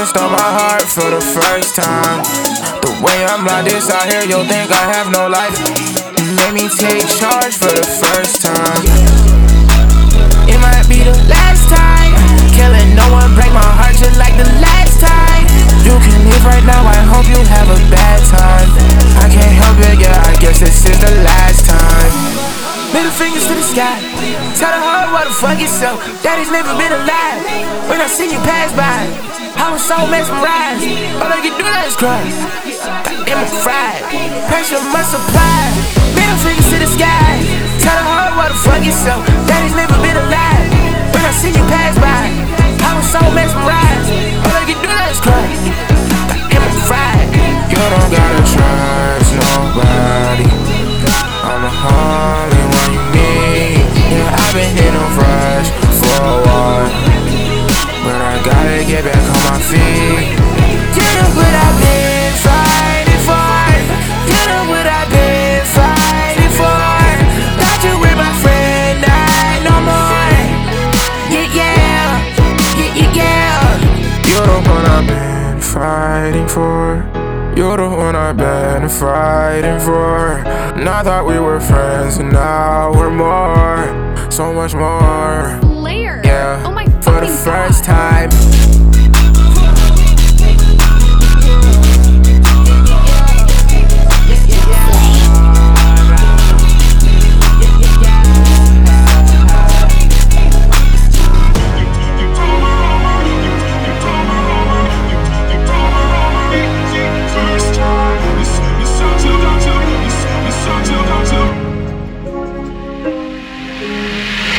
stole my heart for the first time. The way I'm like this out here, you'll think I have no life. You made me take charge for the first time. It might be the last time. Killing no one, break my heart just like the last time. You can leave right now, I hope you have a bad time. I can't help it, yeah, I guess this is the last time. Middle fingers to the sky. Tell the heart what the fuck yourself. Daddy's never been alive. When I seen you pass by, I was so mesmerized. All I could do now is cry. Goddamn, I'm fried. Pressure must apply. Middle fingers to the sky. Tell the heart what the fuck yourself. Daddy's never been alive. When I seen you pass by, I was so mesmerized. All I could do now is cry. Goddamn, I'm fried. You don't gotta trust nobody. I'm the only one you need. Yeah, I've been in a rush for a while, but I gotta get back on my feet. You know what I've been fighting for. You know what I've been fighting for. Thought you were my friend, I no more. Yeah, yeah, yeah, yeah. You're the one I've been fighting for. You're the one I've been fighting for. And I thought we were friends, and now we're more, so much more. Layer. Yeah, Oh my for the fucking first God. time.